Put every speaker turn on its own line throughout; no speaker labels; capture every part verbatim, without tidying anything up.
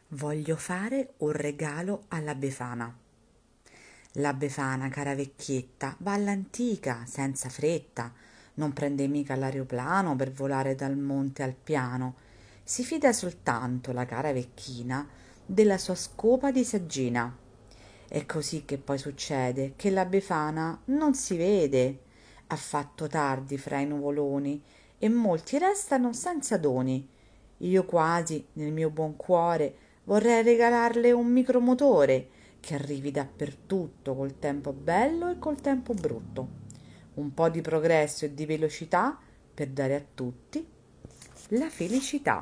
Voglio fare un regalo alla Befana. La Befana, cara vecchietta, va all'antica, senza fretta. Non prende mica l'aeroplano per volare dal monte al piano. Si fida soltanto, la cara vecchina, della sua scopa di saggina. È così che poi succede che la Befana non si vede. Ha fatto tardi fra i nuvoloni e molti restano senza doni. Io quasi, nel mio buon cuore, vorrei regalarle un micromotore che arrivi dappertutto col tempo bello e col tempo brutto. Un po' di progresso e di velocità per dare a tutti la felicità.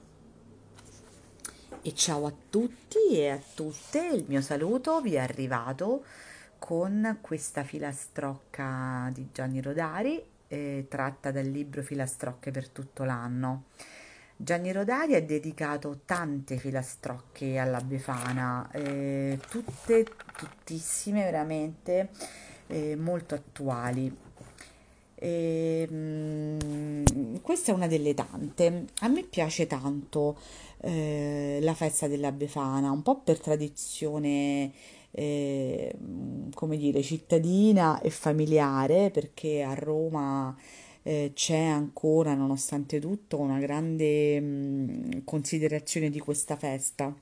E ciao a tutti e a tutte, il mio saluto vi è arrivato con questa filastrocca di Gianni Rodari, eh, tratta dal libro Filastrocche per tutto l'anno. Gianni Rodari ha dedicato tante filastrocche alla Befana, eh, tutte, tuttissime veramente, eh, molto attuali. E, mm, questa è una delle tante. A me piace tanto eh, la festa della Befana, un po' per tradizione, eh, come dire, cittadina e familiare, perché a Roma eh, c'è ancora, nonostante tutto, una grande mm, considerazione di questa festa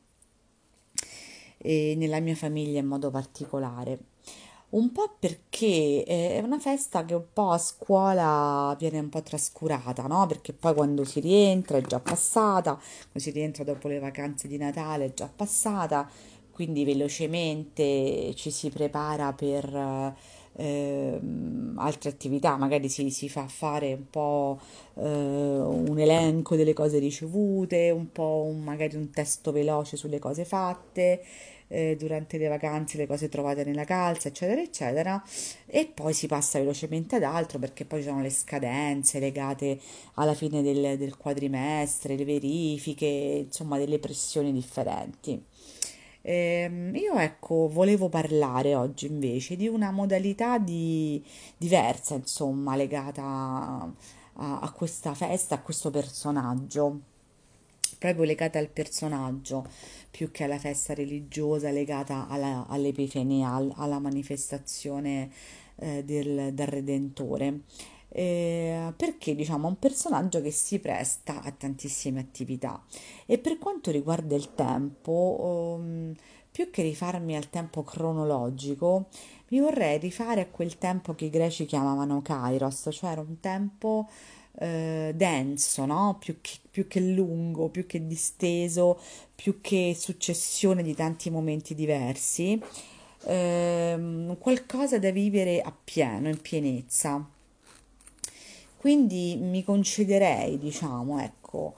e nella mia famiglia in modo particolare. Un po' perché è una festa che un po' a scuola viene un po' trascurata, no? Perché poi quando si rientra è già passata, quando si rientra dopo le vacanze di Natale è già passata, quindi velocemente ci si prepara per ehm, altre attività, magari si, si fa fare un po' eh, un elenco delle cose ricevute, un po' un- magari un testo veloce sulle cose fatte eh, durante le vacanze, le cose trovate nella calza, eccetera, eccetera, e poi si passa velocemente ad altro perché poi ci sono le scadenze legate alla fine del, del quadrimestre, le verifiche, insomma, delle pressioni differenti. Ehm, io ecco, volevo parlare oggi invece di una modalità di- diversa, insomma, legata a, a questa festa, a questo personaggio, proprio legata al personaggio più che alla festa religiosa legata alla- all'Epifania, al- alla manifestazione eh, del, del Redentore. Eh, perché diciamo è un personaggio che si presta a tantissime attività e per quanto riguarda il tempo, ehm, più che rifarmi al tempo cronologico, mi vorrei rifare a quel tempo che i greci chiamavano Kairos, cioè era un tempo eh, denso, no? Più che, più che lungo, più che disteso, più che successione di tanti momenti diversi, ehm, qualcosa da vivere appieno, in pienezza. Quindi mi concederei, diciamo, ecco,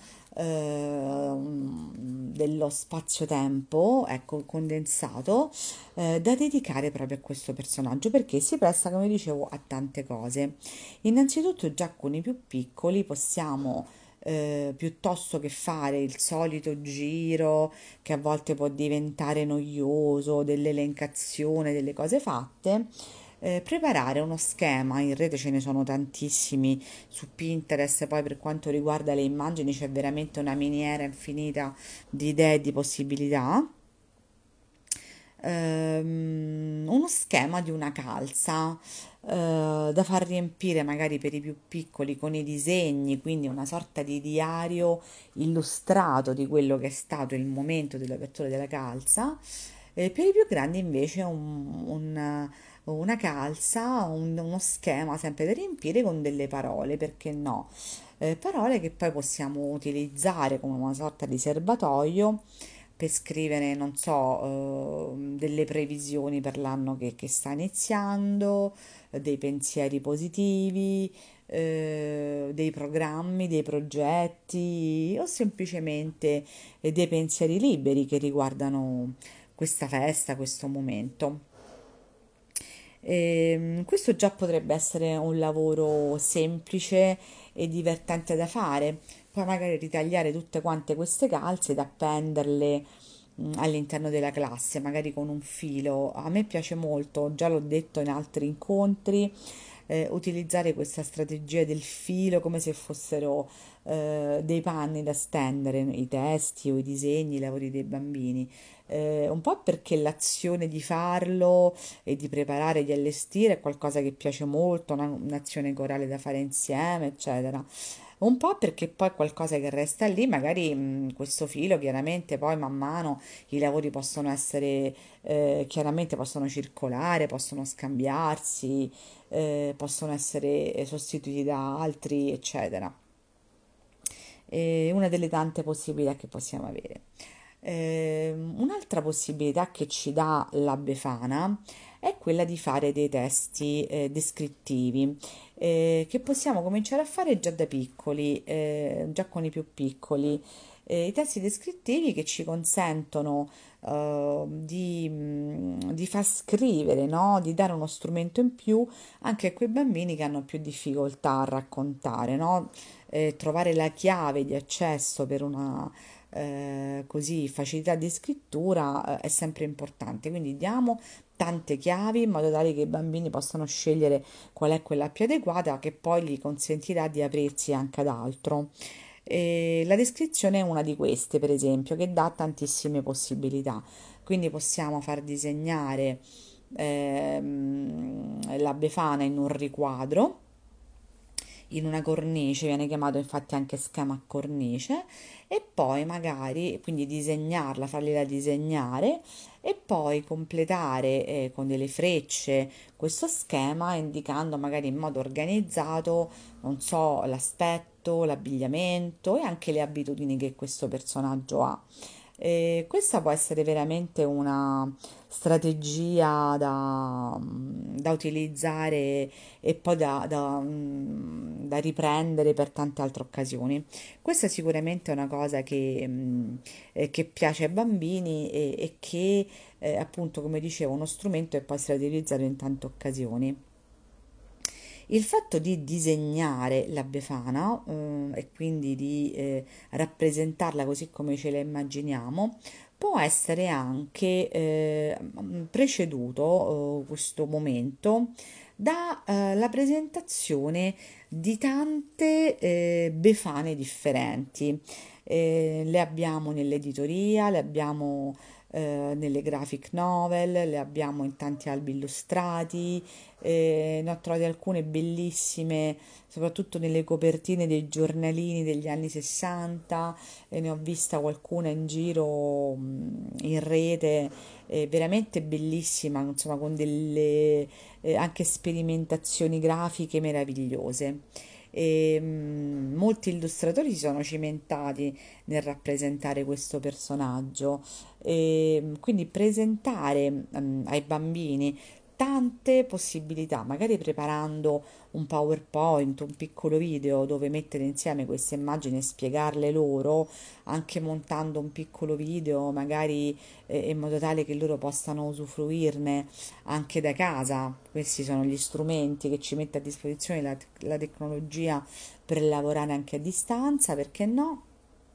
ehm, dello spazio-tempo, ecco, condensato, eh, da dedicare proprio a questo personaggio perché si presta, come dicevo, a tante cose. Innanzitutto, già con i più piccoli possiamo, eh, piuttosto che fare il solito giro che a volte può diventare noioso, dell'elencazione delle cose fatte, eh, preparare uno schema, in rete ce ne sono tantissimi su Pinterest, poi per quanto riguarda le immagini c'è veramente una miniera infinita di idee e di possibilità. Ehm, uno schema di una calza eh, da far riempire magari per i più piccoli con i disegni, quindi una sorta di diario illustrato di quello che è stato il momento dell'apertura della calza. Eh, per i più grandi invece un, un- una calza, un- uno schema sempre da riempire con delle parole, perché no? Eh, parole che poi possiamo utilizzare come una sorta di serbatoio per scrivere, non so, eh, delle previsioni per l'anno che, che sta iniziando, eh, dei pensieri positivi, eh, dei programmi, dei progetti o semplicemente eh, dei pensieri liberi che riguardano questa festa, questo momento. Ehm, questo già potrebbe essere un lavoro semplice e divertente da fare. Poi magari ritagliare tutte quante queste calze ed appenderle mm, all'interno della classe, magari con un filo. A me piace molto, già l'ho detto in altri incontri, eh, utilizzare questa strategia del filo come se fossero eh, dei panni da stendere, i testi o i disegni, i lavori dei bambini. Eh, un po' perché l'azione di farlo e di preparare, di allestire è qualcosa che piace molto, una- un'azione corale da fare insieme, eccetera. Un po' perché poi è qualcosa che resta lì, magari mh, questo filo chiaramente poi man mano i lavori possono essere, eh, chiaramente possono circolare, possono scambiarsi, eh, possono essere sostituiti da altri, eccetera. È una delle tante possibilità che possiamo avere. Ehm, un'altra possibilità che ci dà la Befana è quella di fare dei testi eh, descrittivi eh, che possiamo cominciare a fare già da piccoli, eh, già con i più piccoli. Eh, I testi descrittivi che ci consentono eh, di, mh, di far scrivere, no? Di dare uno strumento in più anche a quei bambini che hanno più difficoltà a raccontare, no? Eh, trovare la chiave di accesso per una eh, così facilità di scrittura eh, è sempre importante. Quindi diamo tante chiavi in modo tale che i bambini possano scegliere qual è quella più adeguata che poi gli consentirà di aprirsi anche ad altro. E la descrizione è una di queste, per esempio, che dà tantissime possibilità. Quindi possiamo far disegnare ehm, la Befana in un riquadro in una cornice, viene chiamato infatti anche schema a cornice, e poi magari quindi disegnarla, fargliela disegnare e poi completare eh, con delle frecce questo schema indicando magari in modo organizzato, non so, l'aspetto, l'abbigliamento e anche le abitudini che questo personaggio ha. E questa può essere veramente una strategia da, da utilizzare e poi da, da, mm, da riprendere per tante altre occasioni. Questa sicuramente è una cosa che, mm, eh, che piace ai bambini e, e che, eh, appunto, come dicevo, è uno strumento che può essere utilizzato in tante occasioni. Il fatto di disegnare la Befana, eh, e quindi di eh, rappresentarla così come ce la immaginiamo, può essere anche eh, preceduto, eh, questo momento, dalla presentazione di tante eh, Befane differenti. Eh, le abbiamo nell'editoria, le abbiamo eh, nelle graphic novel, le abbiamo in tanti albi illustrati, eh, ne ho trovate alcune bellissime, soprattutto nelle copertine dei giornalini degli anni sessanta, e ne ho vista qualcuna in giro mh, in rete, eh, veramente bellissima, insomma, con delle eh, anche sperimentazioni grafiche meravigliose. E, mh, molti illustratori si sono cimentati nel rappresentare questo personaggio e quindi presentare mh, ai bambini tante possibilità, magari preparando un PowerPoint, un piccolo video dove mettere insieme queste immagini e spiegarle loro, anche montando un piccolo video, magari eh, in modo tale che loro possano usufruirne anche da casa. Questi sono gli strumenti che ci mette a disposizione la, la tecnologia per lavorare anche a distanza, perché no?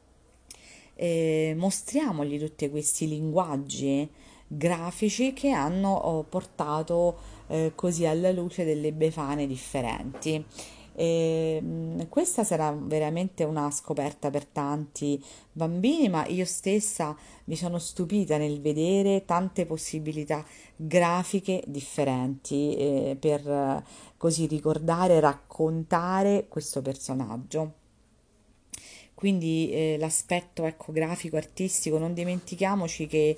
Eh, mostriamogli tutti questi linguaggi grafici che hanno oh, portato eh, così alla luce delle Befane differenti. E, mh, questa sarà veramente una scoperta per tanti bambini, ma io stessa mi sono stupita nel vedere tante possibilità grafiche differenti eh, per eh, così ricordare e raccontare questo personaggio. Quindi eh, l'aspetto ecco, grafico, artistico, non dimentichiamoci che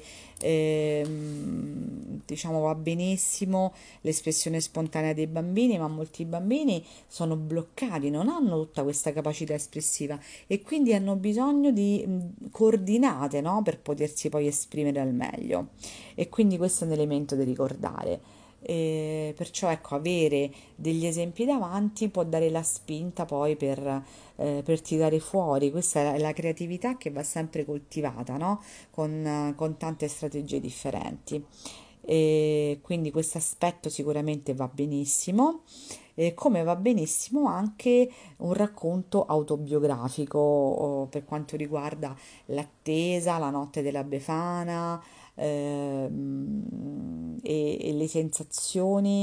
ehm, diciamo va benissimo l'espressione spontanea dei bambini, ma molti bambini sono bloccati, non hanno tutta questa capacità espressiva e quindi hanno bisogno di mh, coordinate, no? Per potersi poi esprimere al meglio. E quindi questo è un elemento da ricordare. E perciò ecco, avere degli esempi davanti può dare la spinta poi per eh, per tirare fuori. Questa è la, la creatività che va sempre coltivata, no? Con, eh, con tante strategie differenti. E quindi questo aspetto sicuramente va benissimo. E come va benissimo anche un racconto autobiografico oh, per quanto riguarda l'attesa, la notte della Befana ehm, e, e le sensazioni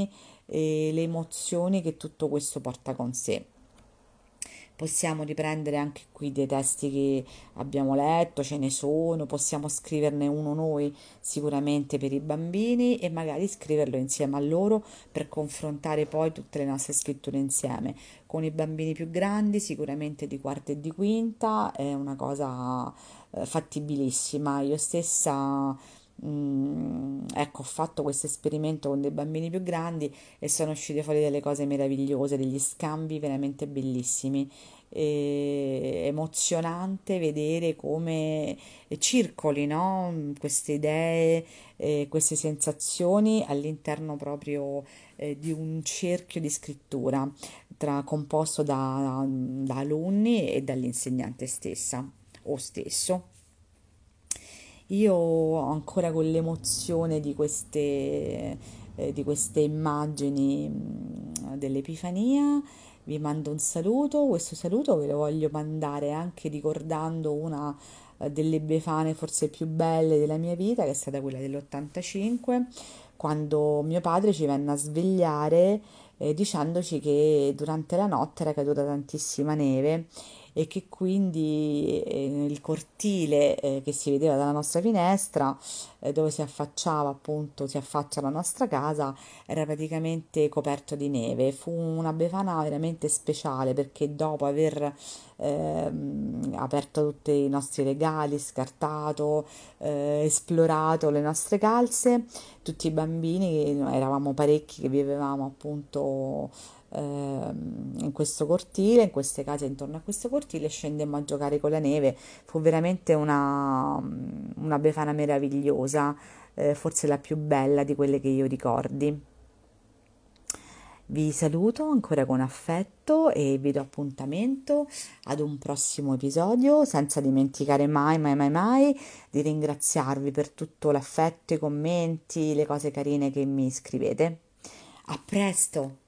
e le emozioni che tutto questo porta con sé. Possiamo riprendere anche qui dei testi che abbiamo letto, ce ne sono, possiamo scriverne uno noi sicuramente per i bambini e magari scriverlo insieme a loro per confrontare poi tutte le nostre scritture insieme. Con i bambini più grandi, sicuramente di quarta e di quinta, è una cosa eh, fattibilissima. Io stessa, mm, ecco, ho fatto questo esperimento con dei bambini più grandi e sono uscite fuori delle cose meravigliose, degli scambi veramente bellissimi. E emozionante vedere come circoli, no? Queste idee, eh, queste sensazioni all'interno proprio eh, di un cerchio di scrittura tra, composto da, da alunni e dall'insegnante stessa o stesso. Io ho ancora con l'emozione di queste, eh, di queste immagini mh, dell'Epifania. Vi mando un saluto, questo saluto ve lo voglio mandare anche ricordando una eh, delle Befane forse più belle della mia vita, che è stata quella dell'ottantacinque, quando mio padre ci venne a svegliare eh, dicendoci che durante la notte era caduta tantissima neve e che quindi eh, il cortile eh, che si vedeva dalla nostra finestra, eh, dove si affacciava appunto, si affaccia la nostra casa, era praticamente coperto di neve. Fu una Befana veramente speciale perché dopo aver ehm, aperto tutti i nostri regali, scartato, eh, esplorato le nostre calze, tutti i bambini, noi eravamo parecchi che vivevamo appunto ehm, in questo cortile, in queste case intorno a questo cortile, scendemmo a giocare con la neve. Fu veramente una, una Befana meravigliosa, eh, forse la più bella di quelle che io ricordi. Vi saluto ancora con affetto e vi do appuntamento ad un prossimo episodio, senza dimenticare mai, mai, mai, mai di ringraziarvi per tutto l'affetto, i commenti, le cose carine che mi scrivete. A presto!